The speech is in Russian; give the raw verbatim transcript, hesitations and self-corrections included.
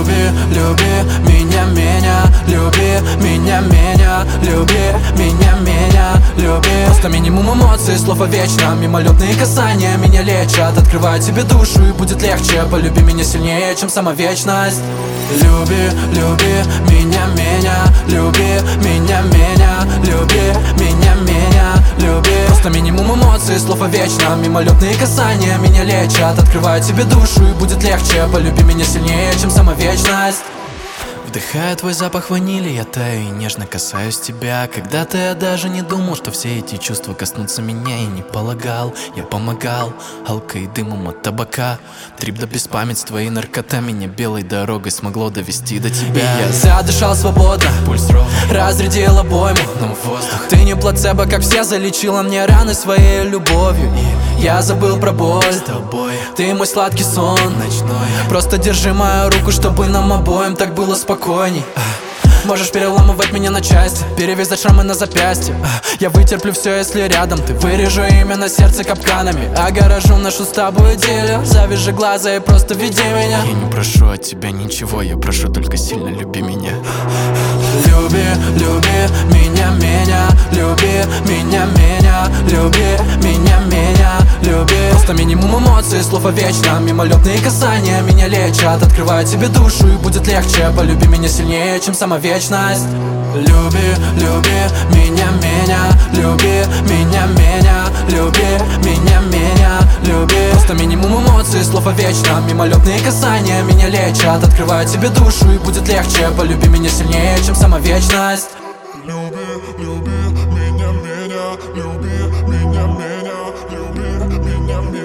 Люби, люби меня, меня, люби меня, меня, люби меня, меня, люби. Просто минимум эмоций, слова вечно, мимолетные касания меня лечат. Открывай тебе душу и будет легче. Полюби меня сильнее, чем сама вечность. Люби, люби меня, меня, люби меня, меня, люби меня, меня, люби. Просто минимум эмоций, слова вечно, мимолетные касания меня лечат. Открывай тебе душу и будет легче. Полюби меня сильнее, чем сама вечность. Вдыхаю твой запах ванили, я таю и нежно касаюсь тебя. Когда-то я даже не думал, что все эти чувства коснутся меня. И не полагал, я помогал алкой и дымом от табака. Трип до беспамятства и наркота меня белой дорогой смогло довести до тебя. И я задышал свободно, пульс ровно, разрядил обойму, но воздух. Ты не плацебо, как все, залечила мне раны своей любовью. И я забыл про боль с тобой. Ты мой сладкий сон ночной. Просто держи мою руку, чтобы нам обоим так было спокойней. Можешь переламывать меня на части, перевязать шрамы на запястье. Я вытерплю все, если рядом ты. Вырежу имя на сердце капканами, огорожу нашу с тобой идиллию. Завяжи глаза и просто веди меня. Я не прошу от тебя ничего, я прошу только сильно люби меня. Люби, люби меня, меня, люби меня, меня, люби меня, меня, люби. Просто минимум эмоций, слова вечно, мимолетные касания меня лечат. Открывай тебе душу и будет легче. Полюби меня сильнее, чем сама вечность. Люби, люби меня, меня, люби меня, меня, люби меня, меня, люби. Просто минимум эмоций, слова вечно, мимолетные касания меня лечат. Открывай тебе душу и будет легче. Полюби меня сильнее, чем сама вечность. Люби, люби меня, меня, люби меня, меня, люби меня, меня.